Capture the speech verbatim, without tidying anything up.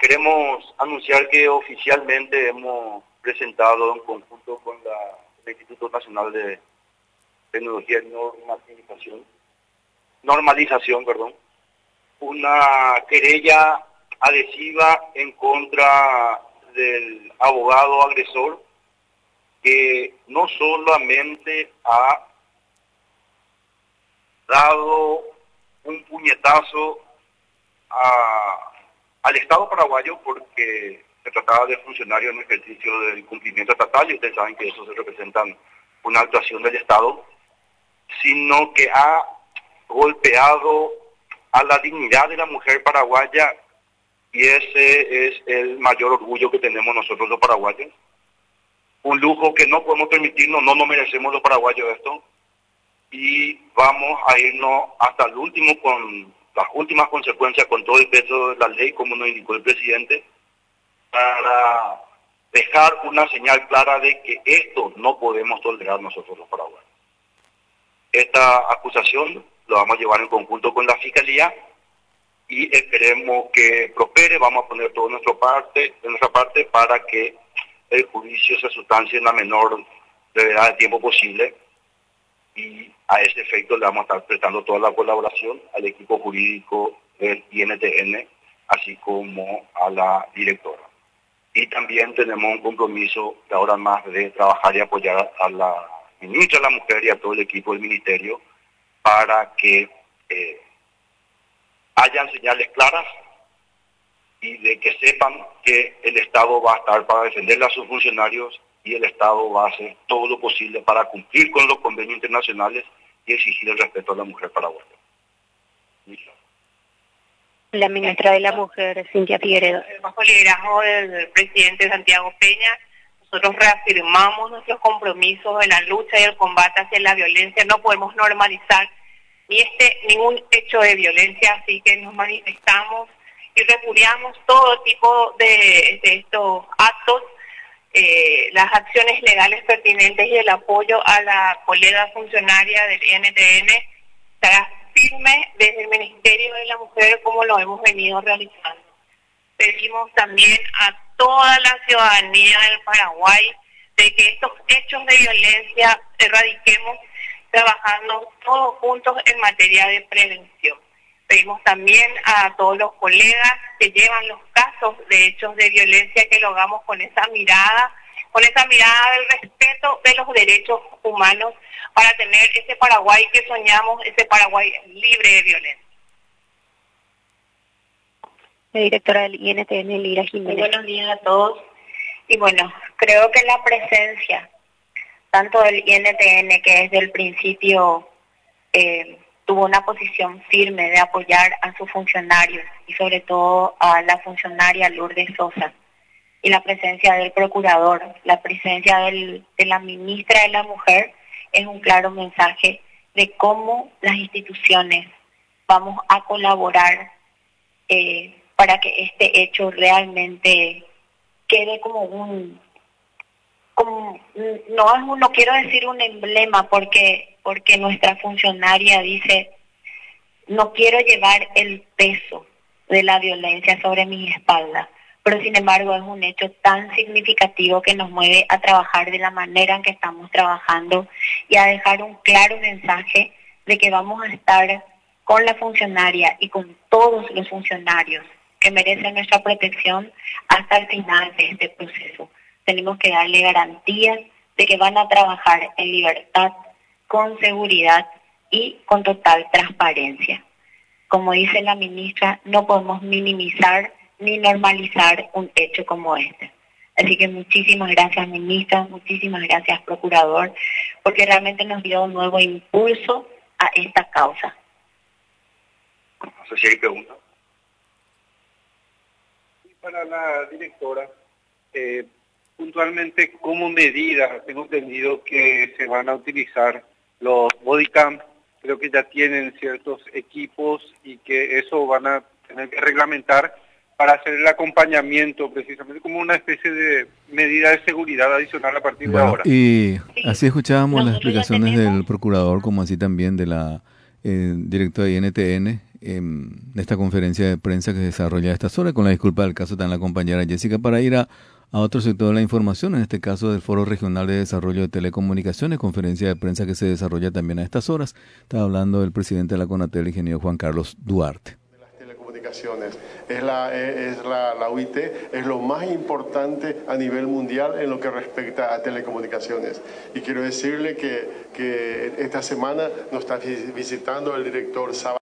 Queremos anunciar que oficialmente hemos presentado en conjunto con la, el Instituto Nacional de Tecnología y Normalización, normalización perdón, una querella adhesiva en contra del abogado agresor que no solamente ha dado un puñetazo a al Estado paraguayo porque se trataba de funcionarios en ejercicio del cumplimiento estatal y ustedes saben que eso se representa una actuación del Estado, sino que ha golpeado a la dignidad de la mujer paraguaya y ese es el mayor orgullo que tenemos nosotros los paraguayos. Un lujo que no podemos permitirnos, no nos merecemos los paraguayos esto y vamos a irnos hasta el último con las últimas consecuencias con todo el peso de la ley, como nos indicó el presidente, para dejar una señal clara de que esto no podemos tolerar nosotros los paraguayos. Esta acusación lo vamos a llevar en conjunto con la Fiscalía y esperemos que prospere, vamos a poner todo nuestro parte, de nuestra parte para que el juicio se sustancie en la menor brevedad de tiempo posible. Y a ese efecto le vamos a estar prestando toda la colaboración al equipo jurídico del I N T N, así como a la directora. Y también tenemos un compromiso de ahora más de trabajar y apoyar a la ministra de la Mujer y a todo el equipo del Ministerio para que eh, hayan señales claras y de que sepan que el Estado va a estar para defender a sus funcionarios y el Estado va a hacer todo lo posible para cumplir con los convenios internacionales y exigir el respeto a la mujer paraguaya. La ministra de la Mujer, Cintia Figueredo. Bajo el liderazgo del presidente Santiago Peña, nosotros reafirmamos nuestros compromisos en la lucha y el combate hacia la violencia. No podemos normalizar ni este ningún hecho de violencia, así que nos manifestamos y repudiamos todo tipo de, de estos actos. Eh, las acciones legales pertinentes y el apoyo a la colega funcionaria del I N T N estará firme desde el Ministerio de la Mujer como lo hemos venido realizando. Pedimos también a toda la ciudadanía del Paraguay de que estos hechos de violencia erradiquemos trabajando todos juntos en materia de prevención. Pedimos también a todos los colegas que llevan los casos de hechos de violencia que lo hagamos con esa mirada, con esa mirada del respeto de los derechos humanos para tener ese Paraguay que soñamos, ese Paraguay libre de violencia. La directora del I N T N, Lira Jiménez. Muy buenos días a todos. Y bueno, creo que la presencia tanto del I N T N, que desde el principio eh, tuvo una posición firme de apoyar a sus funcionarios y sobre todo a la funcionaria Lourdes Sosa, y la presencia del procurador, la presencia del, de la ministra de la Mujer, es un claro mensaje de cómo las instituciones vamos a colaborar eh, para que este hecho realmente quede como un, como, no es un, no quiero decir un emblema porque porque nuestra funcionaria dice, no quiero llevar el peso de la violencia sobre mi espalda, pero sin embargo es un hecho tan significativo que nos mueve a trabajar de la manera en que estamos trabajando y a dejar un claro mensaje de que vamos a estar con la funcionaria y con todos los funcionarios que merecen nuestra protección hasta el final de este proceso. Tenemos que darle garantías de que van a trabajar en libertad, con seguridad y con total transparencia. Como dice la ministra, no podemos minimizar ni normalizar un hecho como este. Así que muchísimas gracias, ministra, muchísimas gracias, procurador, porque realmente nos dio un nuevo impulso a esta causa. No sé si hay preguntas. Y para la directora, eh, puntualmente, ¿cómo medidas? Tengo entendido que se van a utilizar los bodycam, creo que ya tienen ciertos equipos y que eso van a tener que reglamentar para hacer el acompañamiento, precisamente como una especie de medida de seguridad adicional a partir bueno, de ahora. Y así escuchábamos las explicaciones del procurador, como así también de la eh, directora de I N T N, eh, de esta conferencia de prensa que se desarrolla a estas horas. Con la disculpa del caso, está la compañera Jessica para ir a, a otro sector de la información, en este caso del Foro Regional de Desarrollo de Telecomunicaciones, conferencia de prensa que se desarrolla también a estas horas. Está hablando el presidente de la CONATEL, el ingeniero Juan Carlos Duarte. Telecomunicaciones. Es la, es la, la U I T, es lo más importante a nivel mundial en lo que respecta a telecomunicaciones. Y quiero decirle que, que esta semana nos está visitando el director Saba.